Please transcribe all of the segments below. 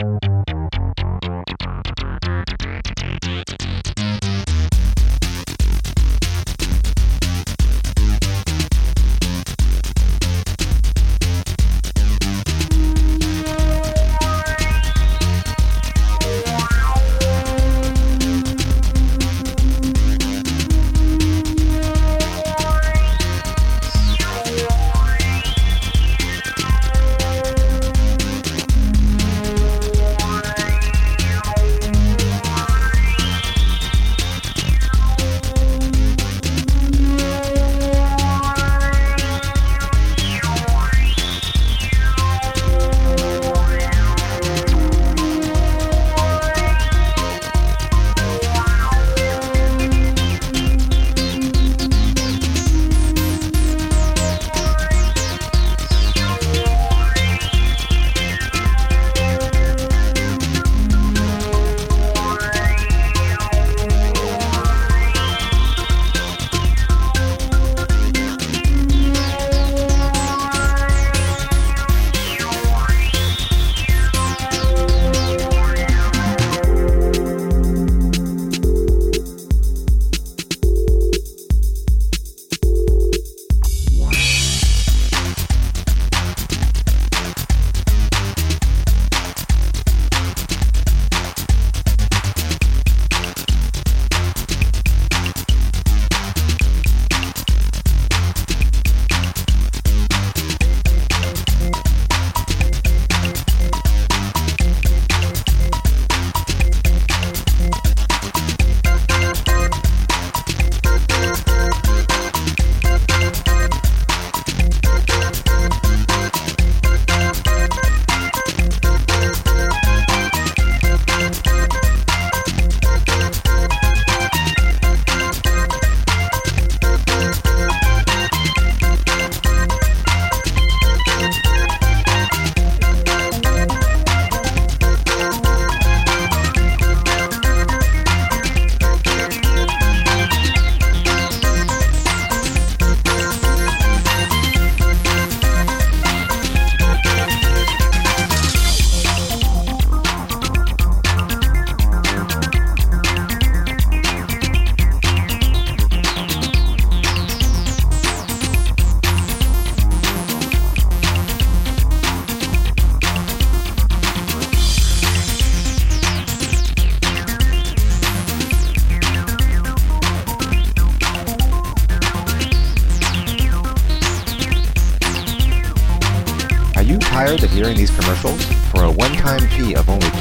Tired of hearing these commercials? For a one-time fee of only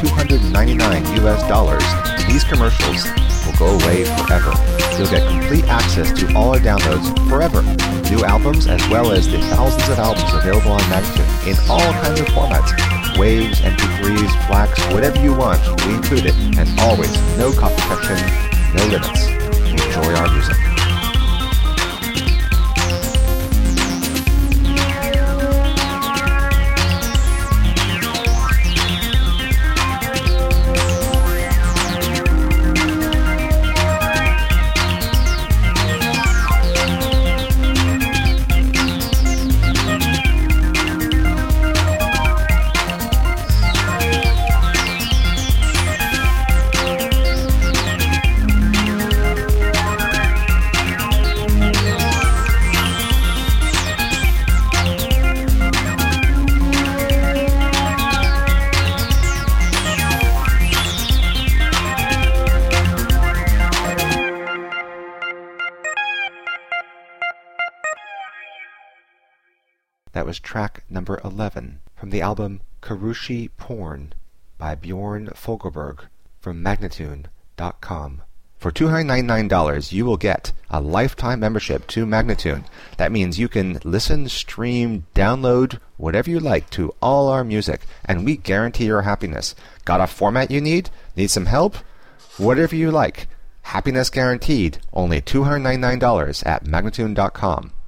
$299, these commercials will go away forever. You'll get complete access to all our downloads forever. New albums as well as the thousands of albums available on Magnatune in all kinds of formats. Waves, MP3s, FLACs, whatever you want, we include it. And always, no copy protection, no limits. Enjoy our music. That was track number 11 from the album Karushi Porn by Bjorn Fogelberg from Magnatune.com. For $299, you will get a lifetime membership to Magnatune. That means you can listen, stream, download, whatever you like to all our music, and we guarantee your happiness. Got a format you need? Need some help? Whatever you like. Happiness guaranteed. Only $299 at Magnatune.com.